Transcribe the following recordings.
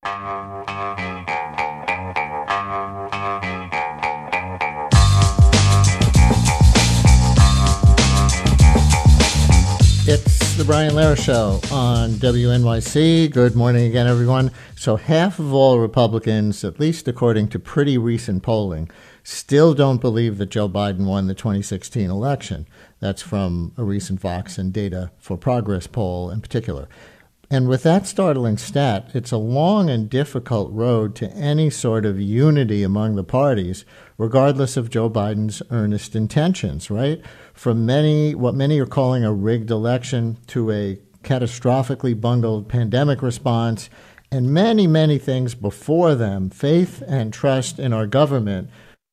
It's the Brian Lehrer Show on WNYC. Good morning again, everyone. So half of all Republicans, at least according to pretty recent polling, still don't believe that Joe Biden won the 2016 election. That's from a recent Vox and Data for Progress poll in particular. And with that startling stat, it's a long and difficult road to any sort of unity among the parties, regardless of Joe Biden's earnest intentions, right? From what many are calling a rigged election to a catastrophically bungled pandemic response, and many, many things before them, faith and trust in our government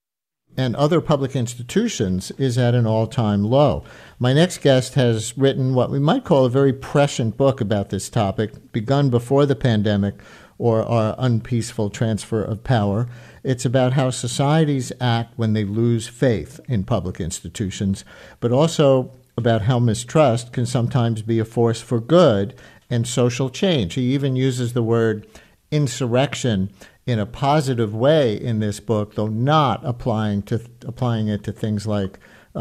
and other public institutions is at an all-time low. My next guest has written what we might call a very prescient book about this topic, begun before the pandemic or our unpeaceful transfer of power. It's about how societies act when they lose faith in public institutions, but also about how mistrust can sometimes be a force for good and social change. He even uses the word insurrection in a positive way in this book, though not applying it to things like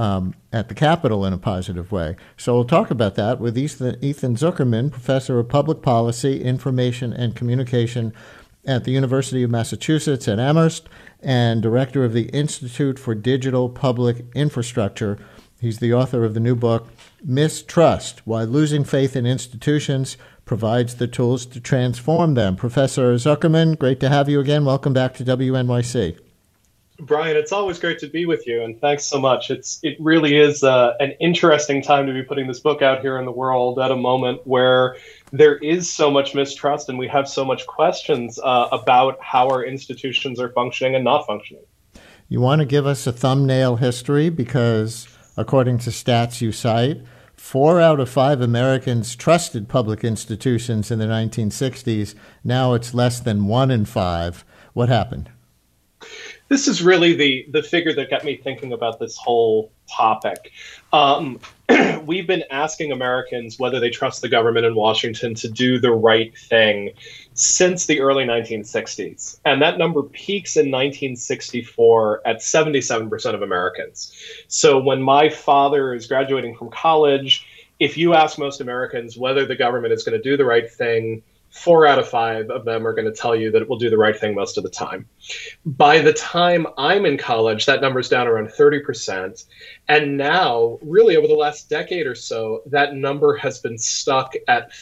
at the Capitol in a positive way. So we'll talk about that with Ethan Zuckerman, professor of public policy, information, and communication at the University of Massachusetts at Amherst, and director of the Institute for Digital Public Infrastructure. He's the author of the new book, Mistrust: Why Losing Faith in Institutions Provides the Tools to Transform Them. Professor Zuckerman, great to have you again. Welcome back to WNYC. Brian, it's always great to be with you, and thanks so much. It really is an interesting time to be putting this book out here in the world at a moment where there is so much mistrust and we have so much questions about how our institutions are functioning and not functioning. You want to give us a thumbnail history because, according to stats you cite, 4 out of 5 Americans trusted public institutions in the 1960s. Now it's less than 1 in 5. What happened? This is really the figure that got me thinking about this whole topic. We've been asking Americans whether they trust the government in Washington to do the right thing since the early 1960s. And that number peaks in 1964 at 77% of Americans. So when my father is graduating from college, if you ask most Americans whether the government is going to do the right thing, 4 out of 5 of them are going to tell you that it will do the right thing most of the time. By the time I'm in college, that number's down around 30%. And now, really over the last decade or so, that number has been stuck at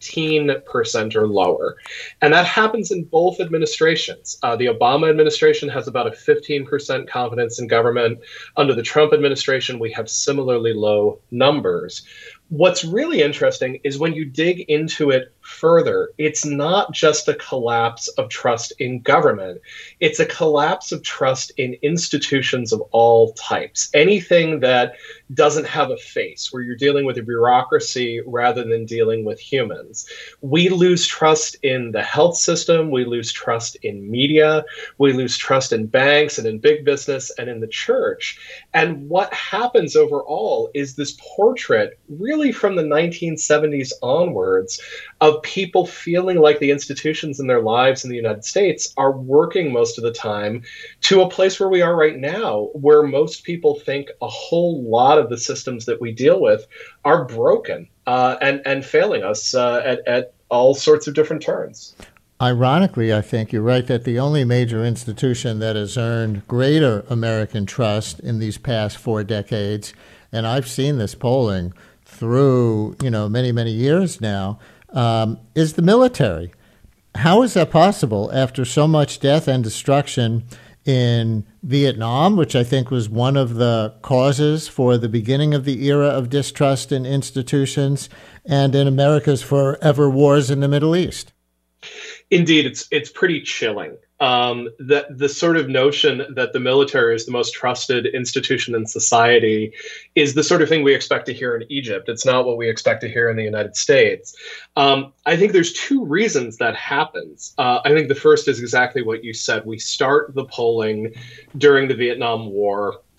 15% or lower. And that happens in both administrations. The Obama administration has about a 15% confidence in government. Under the Trump administration, we have similarly low numbers. What's really interesting is when you dig into it further, it's not just a collapse of trust in government. It's a collapse of trust in institutions of all types. Anything that doesn't have a face, where you're dealing with a bureaucracy rather than dealing with humans. We lose trust in the health system. We lose trust in media. We lose trust in banks and in big business and in the church. And what happens overall is this portrait, really from the 1970s onwards, of people feeling like the institutions in their lives in the United States are working most of the time to a place where we are right now, where most people think a whole lot of the systems that we deal with are broken and failing us at all sorts of different turns. Ironically, I think you're right that the only major institution that has earned greater American trust in these past 4 decades, and I've seen this polling through many, many years now, is the military. How is that possible after so much death and destruction in Vietnam, which I think was one of the causes for the beginning of the era of distrust in institutions, and in America's forever wars in the Middle East? Indeed, it's pretty chilling. The sort of notion that the military is the most trusted institution in society is the sort of thing we expect to hear in Egypt. It's not what we expect to hear in the United States. I think there's 2 reasons that happens. I think the first is exactly what you said. We start the polling during the Vietnam War.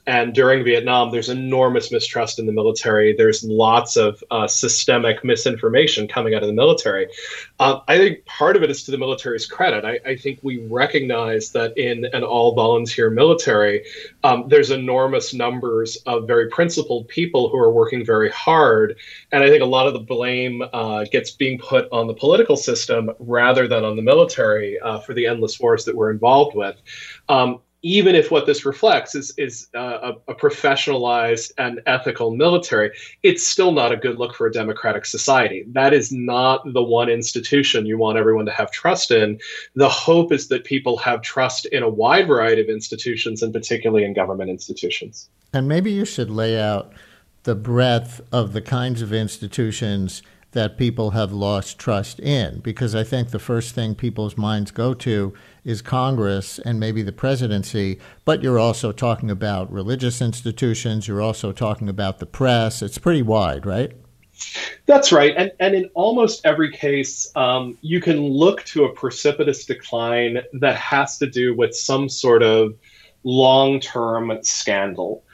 And during Vietnam, there's enormous mistrust in the military. There's lots of systemic misinformation coming out of the military. I think part of it is to the military's credit. I think we recognize that in an all-volunteer military, there's enormous numbers of very principled people who are working very hard. And I think a lot of the blame gets being put on the political system rather than on the military for the endless wars that we're involved with. Even if what this reflects is a professionalized and ethical military, it's still not a good look for a democratic society. That is not the one institution you want everyone to have trust in. The hope is that people have trust in a wide variety of institutions, and particularly in government institutions. And maybe you should lay out the breadth of the kinds of institutions that people have lost trust in, because I think the first thing people's minds go to is Congress and maybe the presidency, but you're also talking about religious institutions, you're also talking about the press. It's pretty wide, right? That's right. And in almost every case, you can look to a precipitous decline that has to do with some sort of long-term scandal.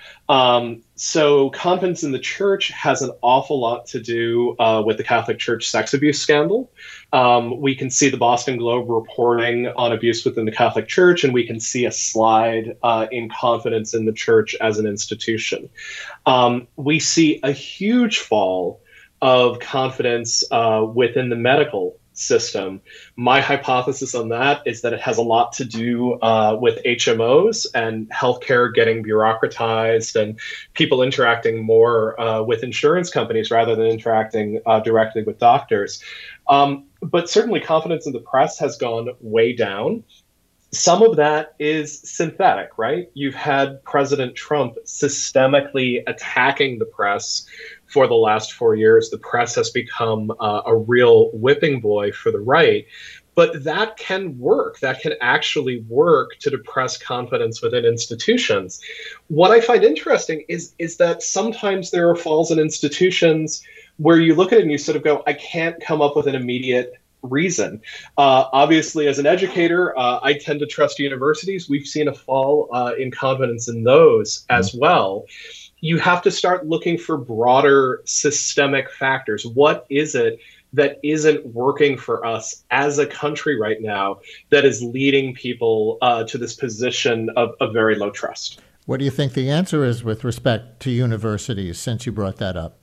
So confidence in the church has an awful lot to do with the Catholic Church sex abuse scandal. We can see the Boston Globe reporting on abuse within the Catholic Church, and we can see a slide in confidence in the church as an institution. We see a huge fall of confidence within the medical system. My hypothesis on that is that it has a lot to do with HMOs and healthcare getting bureaucratized and people interacting more with insurance companies rather than interacting directly with doctors. But certainly confidence in the press has gone way down. Some of that is synthetic, right? You've had President Trump systemically attacking the press for the last 4 years. The press has become a real whipping boy for the right. But that can work. That can actually work to depress confidence within institutions. What I find interesting is that sometimes there are falls in institutions where you look at it and you sort of go, I can't come up with an immediate reason. Obviously, as an educator, I tend to trust universities. We've seen a fall in confidence in those as well. You have to start looking for broader systemic factors. What is it that isn't working for us as a country right now that is leading people to this position of very low trust? What do you think the answer is with respect to universities, since you brought that up?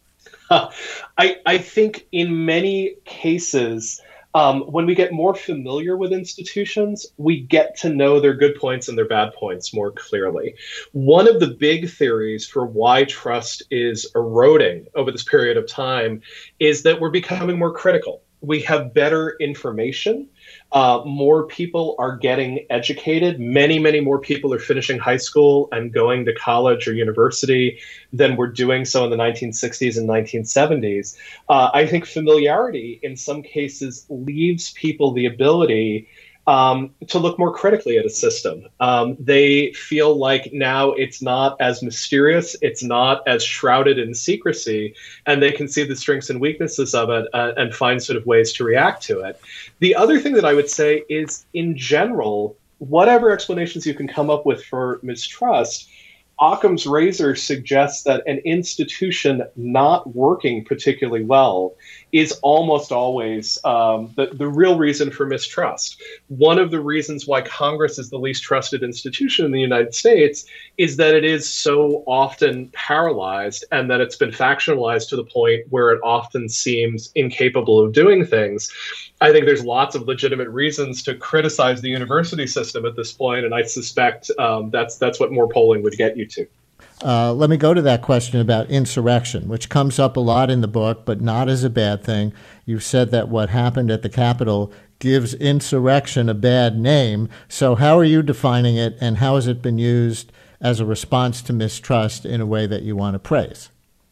I think in many cases, when we get more familiar with institutions, we get to know their good points and their bad points more clearly. One of the big theories for why trust is eroding over this period of time is that we're becoming more critical. We have better information. More people are getting educated. Many, many more people are finishing high school and going to college or university than were doing so in the 1960s and 1970s. I think familiarity in some cases leaves people the ability to look more critically at a system. They feel like now it's not as mysterious, it's not as shrouded in secrecy, and they can see the strengths and weaknesses of it and find sort of ways to react to it. The other thing that I would say is, in general, whatever explanations you can come up with for mistrust, Occam's razor suggests that an institution not working particularly well is almost always the real reason for mistrust. One of the reasons why Congress is the least trusted institution in the United States is that it is so often paralyzed and that it's been factionalized to the point where it often seems incapable of doing things. I think there's lots of legitimate reasons to criticize the university system at this point, and I suspect that's what more polling would get you to. Let me go to that question about insurrection, which comes up a lot in the book, but not as a bad thing. You've said that what happened at the Capitol gives insurrection a bad name. So how are you defining it, and how has it been used as a response to mistrust in a way that you want to praise?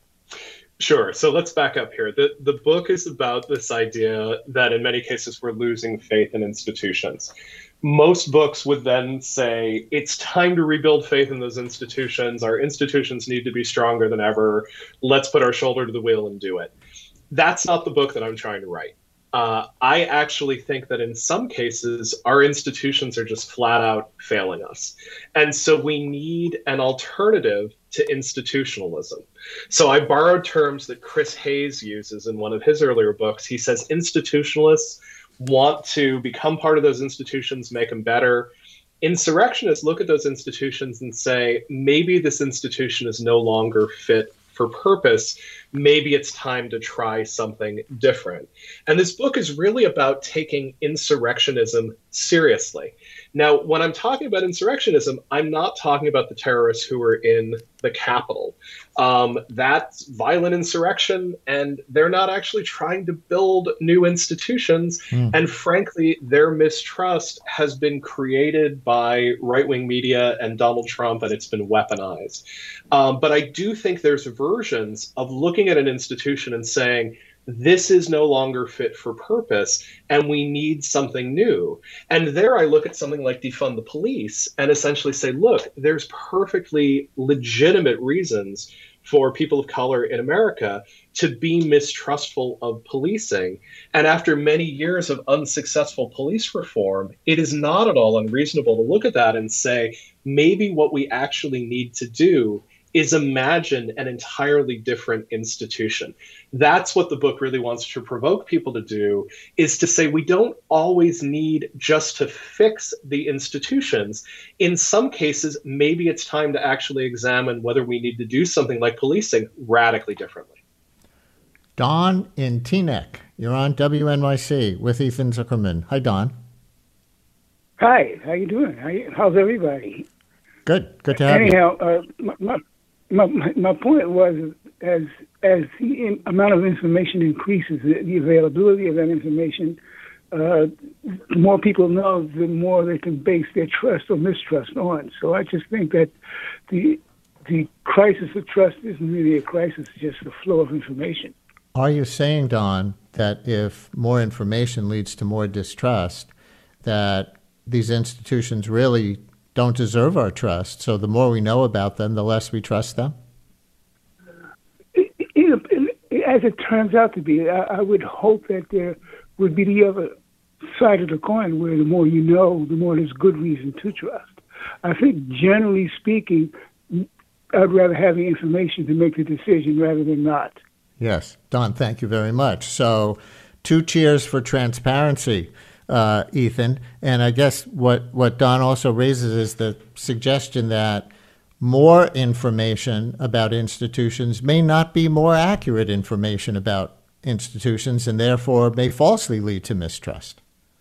Sure. So let's back up here. The book is about this idea that in many cases we're losing faith in institutions. Most books would then say, it's time to rebuild faith in those institutions. Our institutions need to be stronger than ever. Let's put our shoulder to the wheel and do it. That's not the book that I'm trying to write. I actually think that in some cases, our institutions are just flat out failing us. And so we need an alternative to institutionalism. So I borrowed terms that Chris Hayes uses in one of his earlier books. He says institutionalists want to become part of those institutions, make them better. Insurrectionists look at those institutions and say, maybe this institution is no longer fit for purpose. Maybe it's time to try something different. And this book is really about taking insurrectionism seriously. Now, when I'm talking about insurrectionism, I'm not talking about the terrorists who were in the Capitol. That's violent insurrection, and they're not actually trying to build new institutions. And frankly, their mistrust has been created by right-wing media and Donald Trump, and it's been weaponized. But I do think there's versions of looking at an institution and saying, this is no longer fit for purpose, and we need something new. And there I look at something like defund the police and essentially say, look, there's perfectly legitimate reasons for people of color in America to be mistrustful of policing. And after many years of unsuccessful police reform, it is not at all unreasonable to look at that and say, maybe what we actually need to do is imagine an entirely different institution. That's what the book really wants to provoke people to do, is to say we don't always need just to fix the institutions. In some cases, maybe it's time to actually examine whether we need to do something like policing radically differently. Don in Teaneck, you're on WNYC with Ethan Zuckerman. Hi, Don. Hi, how you doing? How's everybody? Good to have you. Anyhow, my point was, as the amount of information increases, the availability of that information, the more people know, the more they can base their trust or mistrust on. So I just think that the crisis of trust isn't really a crisis; it's just the flow of information. Are you saying, Don, that if more information leads to more distrust, that these institutions really don't deserve our trust, so the more we know about them, the less we trust them? As it turns out to be, I would hope that there would be the other side of the coin, where the more you know, the more there's good reason to trust. I think, generally speaking, I'd rather have the information to make the decision rather than not. Yes. Don, thank you very much. So 2 cheers for transparency. Ethan. And I guess what Don also raises is the suggestion that more information about institutions may not be more accurate information about institutions, and therefore may falsely lead to mistrust.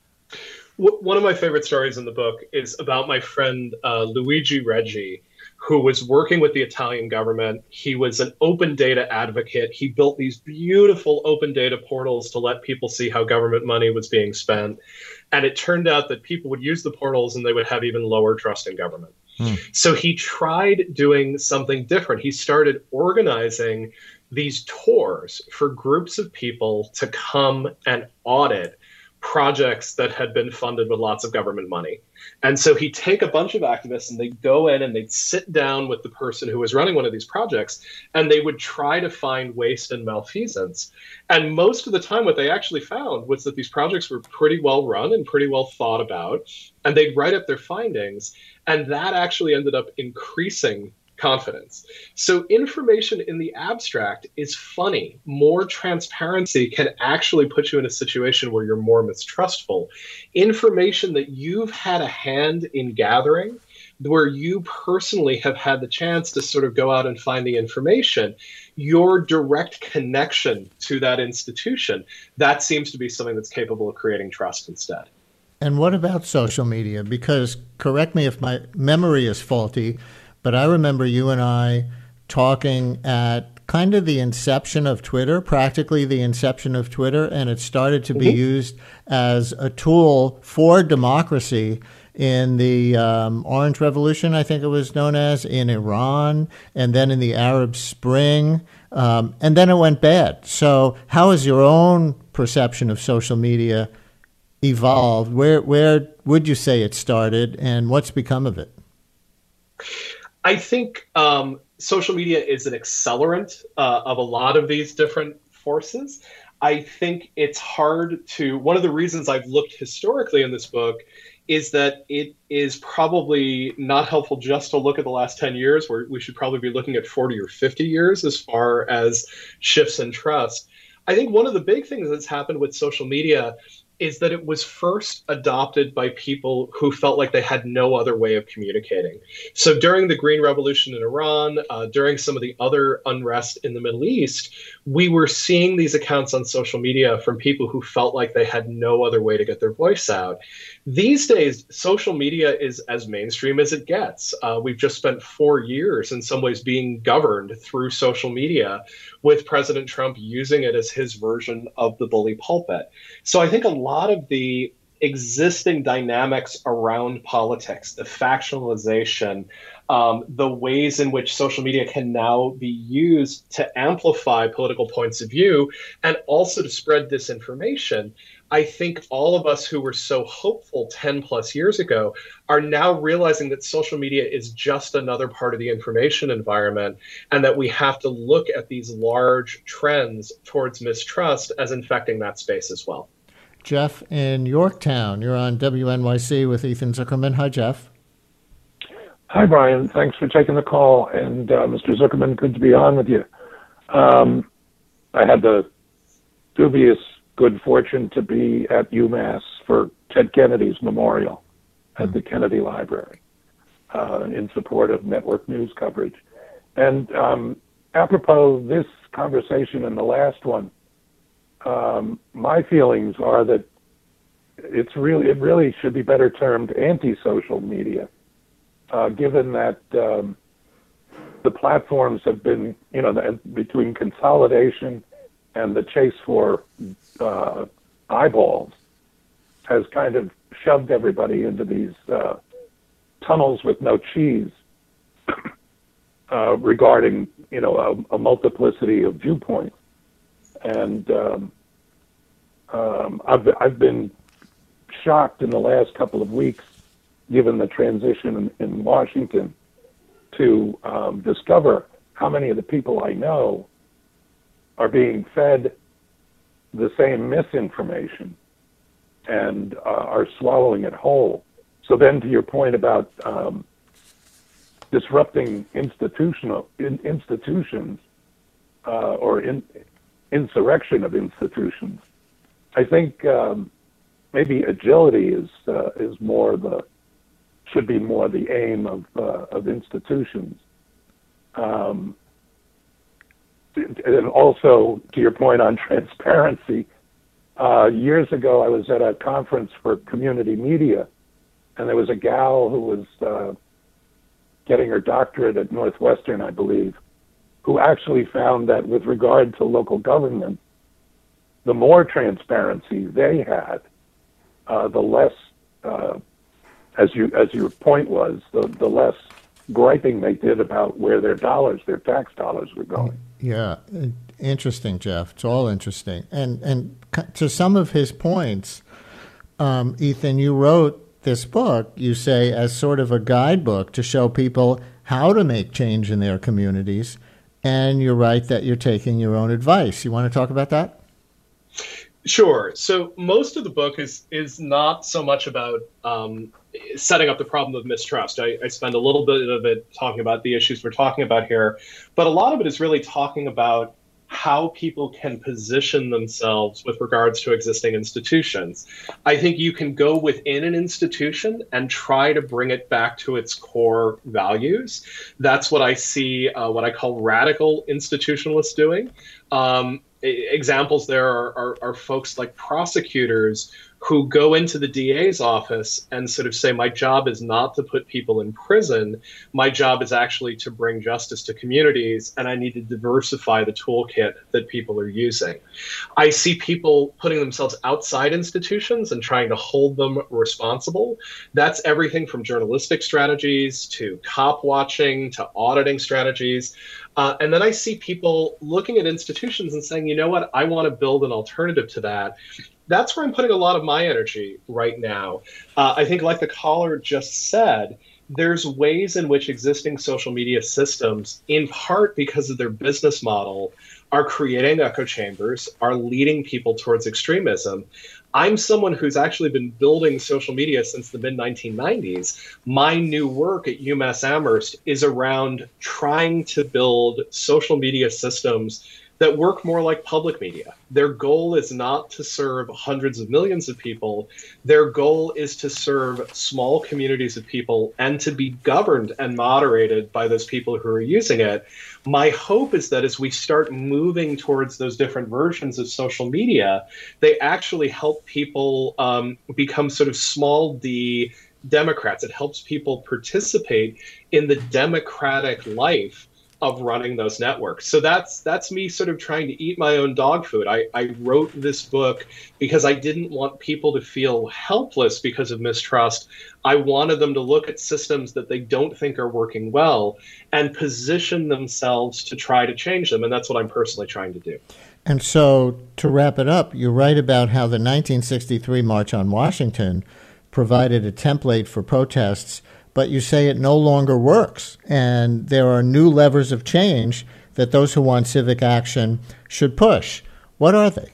One of my favorite stories in the book is about my friend Luigi Reggi, who was working with the Italian government. He was an open data advocate. He built these beautiful open data portals to let people see how government money was being spent. And it turned out that people would use the portals and they would have even lower trust in government. So he tried doing something different. He started organizing these tours for groups of people to come and audit projects that had been funded with lots of government money. And so he'd take a bunch of activists and they'd go in and they'd sit down with the person who was running one of these projects, and they would try to find waste and malfeasance. And most of the time what they actually found was that these projects were pretty well run and pretty well thought about, and they'd write up their findings, and that actually ended up increasing confidence. So information in the abstract is funny. More transparency can actually put you in a situation where you're more mistrustful. Information that you've had a hand in gathering, where you personally have had the chance to sort of go out and find the information, your direct connection to that institution, that seems to be something that's capable of creating trust instead. And what about social media? Because, correct me if my memory is faulty, but I remember you and I talking at kind of the inception of Twitter, practically the inception of Twitter, and it started to be used as a tool for democracy in the Orange Revolution, I think it was known as, in Iran, and then in the Arab Spring, and then it went bad. So how has your own perception of social media evolved? Where would you say it started, and what's become of it? I think social media is an accelerant of a lot of these different forces. I think it's hard to, one of the reasons I've looked historically in this book is that it is probably not helpful just to look at the last 10 years, where we should probably be looking at 40 or 50 years as far as shifts in trust. I think one of the big things that's happened with social media is that it was first adopted by people who felt like they had no other way of communicating. So during the Green Revolution in Iran, during some of the other unrest in the Middle East, we were seeing these accounts on social media from people who felt like they had no other way to get their voice out. These days, social media is as mainstream as it gets. We've just spent 4 years in some ways being governed through social media, with President Trump using it as his version of the bully pulpit. So I think a lot of the existing dynamics around politics, the factionalization, the ways in which social media can now be used to amplify political points of view and also to spread disinformation. I think all of us who were so hopeful 10 plus years ago are now realizing that social media is just another part of the information environment, and that we have to look at these large trends towards mistrust as infecting that space as well. Jeff in Yorktown, you're on WNYC with Ethan Zuckerman. Hi, Jeff. Hi, Brian. Thanks for taking the call. And Mr. Zuckerman, good to be on with you. I had the dubious good fortune to be at UMass for Ted Kennedy's memorial at the Kennedy Library in support of network news coverage. And apropos this conversation and the last one, my feelings are that it really should be better termed anti-social media, given that the platforms have been, between consolidation and the chase for eyeballs has kind of shoved everybody into these tunnels with no cheese regarding, a multiplicity of viewpoints. And I've been shocked in the last couple of weeks, given the transition in Washington, to discover how many of the people I know are being fed the same misinformation and are swallowing it whole. So then, to your point about disrupting institutions or insurrection of institutions, I think maybe agility is should be more the aim of institutions. And also, to your point on transparency, years ago I was at a conference for community media, and there was a gal who was getting her doctorate at Northwestern, I believe, who actually found that with regard to local government, the more transparency they had, the less, as your point was, the less griping they did about where their tax dollars were going. Yeah, interesting, Jeff. It's all interesting. And to some of his points, Ethan, you wrote this book, you say, as sort of a guidebook to show people how to make change in their communities. And you're right that you're taking your own advice. You want to talk about that? Sure. So most of the book is not so much about setting up the problem of mistrust. I spend a little bit of it talking about the issues we're talking about here, but a lot of it is really talking about how people can position themselves with regards to existing institutions. I think you can go within an institution and try to bring it back to its core values. That's what I see, what I call radical institutionalists doing. Examples there are folks like prosecutors who go into the DA's office and sort of say, my job is not to put people in prison. My job is actually to bring justice to communities, and I need to diversify the toolkit that people are using. I see people putting themselves outside institutions and trying to hold them responsible. That's everything from journalistic strategies to cop watching to auditing strategies. And then I see people looking at institutions and saying, you know what, I want to build an alternative to that. That's where I'm putting a lot of my energy right now. I think, like the caller just said, there's ways in which existing social media systems, in part because of their business model, are creating echo chambers, are leading people towards extremism. I'm someone who's actually been building social media since the mid 1990s. My new work at UMass Amherst is around trying to build social media systems that work more like public media. Their goal is not to serve hundreds of millions of people. Their goal is to serve small communities of people and to be governed and moderated by those people who are using it. My hope is that as we start moving towards those different versions of social media, they actually help people become sort of small d Democrats. It helps people participate in the democratic life of running those networks. So that's me sort of trying to eat my own dog food. I wrote this book because I didn't want people to feel helpless because of mistrust. I wanted them to look at systems that they don't think are working well and position themselves to try to change them. And that's what I'm personally trying to do. And so to wrap it up, you write about how the 1963 March on Washington provided a template for protests, but you say it no longer works, and there are new levers of change that those who want civic action should push. What are they?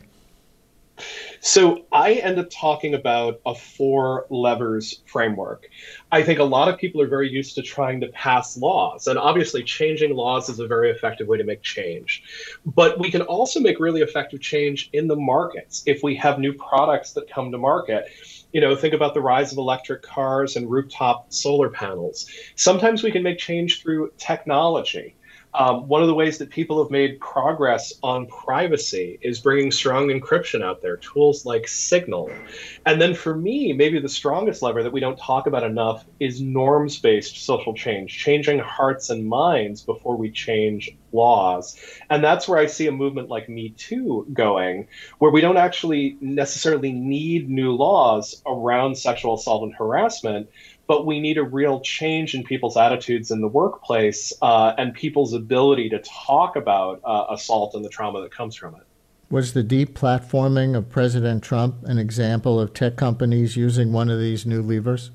So I end up talking about a 4 levers framework. I think a lot of people are very used to trying to pass laws, and obviously changing laws is a very effective way to make change. But we can also make really effective change in the markets if we have new products that come to market. You know, think about the rise of electric cars and rooftop solar panels. Sometimes we can make change through technology. One of the ways that people have made progress on privacy is bringing strong encryption out there, tools like Signal. And then for me, maybe the strongest lever that we don't talk about enough is norms-based social change, changing hearts and minds before we change laws. And that's where I see a movement like Me Too going, where we don't actually necessarily need new laws around sexual assault and harassment, but we need a real change in people's attitudes in the workplace and people's ability to talk about assault and the trauma that comes from it. Was the deplatforming of President Trump an example of tech companies using one of these new levers?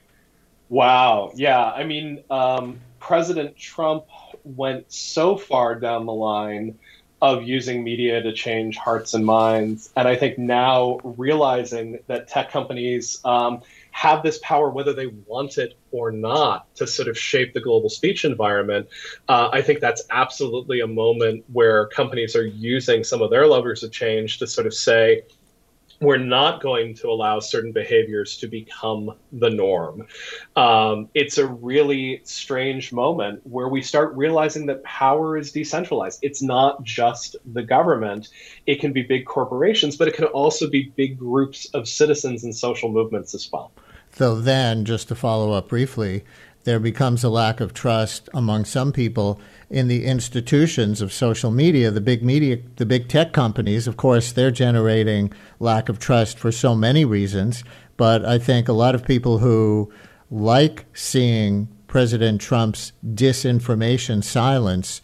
Wow. Yeah. I mean, President Trump went so far down the line of using media to change hearts and minds. And I think now realizing that tech companies have this power, whether they want it or not, to sort of shape the global speech environment, I think that's absolutely a moment where companies are using some of their levers of change to sort of say, we're not going to allow certain behaviors to become the norm. It's a really strange moment where we start realizing that power is decentralized. It's not just the government. It can be big corporations, but it can also be big groups of citizens and social movements as well. So then, just to follow up briefly, there becomes a lack of trust among some people in the institutions of social media, the big tech companies. Of course, they're generating lack of trust for so many reasons. But I think a lot of people who like seeing President Trump's disinformation silenced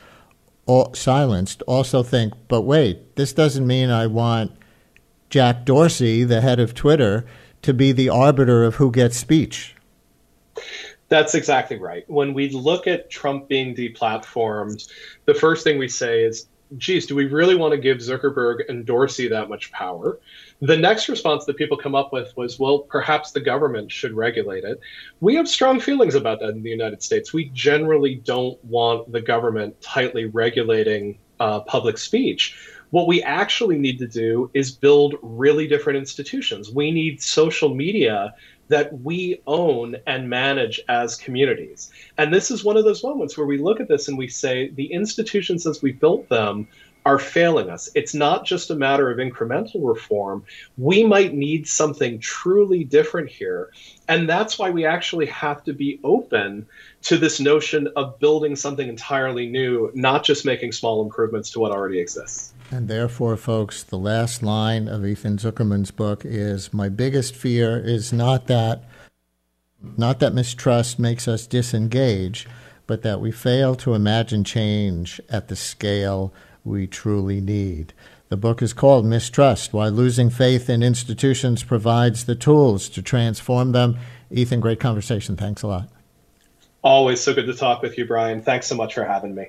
also think, but wait, this doesn't mean I want Jack Dorsey, the head of Twitter, to be the arbiter of who gets speech. That's exactly right. When we look at Trump being deplatformed, the first thing we say is, geez, do we really want to give Zuckerberg and Dorsey that much power? The next response that people come up with was, well, perhaps the government should regulate it. We have strong feelings about that in the United States. We generally don't want the government tightly regulating public speech. What we actually need to do is build really different institutions. We need social media that we own and manage as communities. And this is one of those moments where we look at this and we say, the institutions as we built them are failing us. It's not just a matter of incremental reform. We might need something truly different here. And that's why we actually have to be open to this notion of building something entirely new, not just making small improvements to what already exists. And therefore, folks, the last line of Ethan Zuckerman's book is, my biggest fear is not that mistrust makes us disengage, but that we fail to imagine change at the scale we truly need. The book is called Mistrust, Why Losing Faith in Institutions Provides the Tools to Transform Them. Ethan, great conversation. Thanks a lot. Always so good to talk with you, Brian. Thanks so much for having me.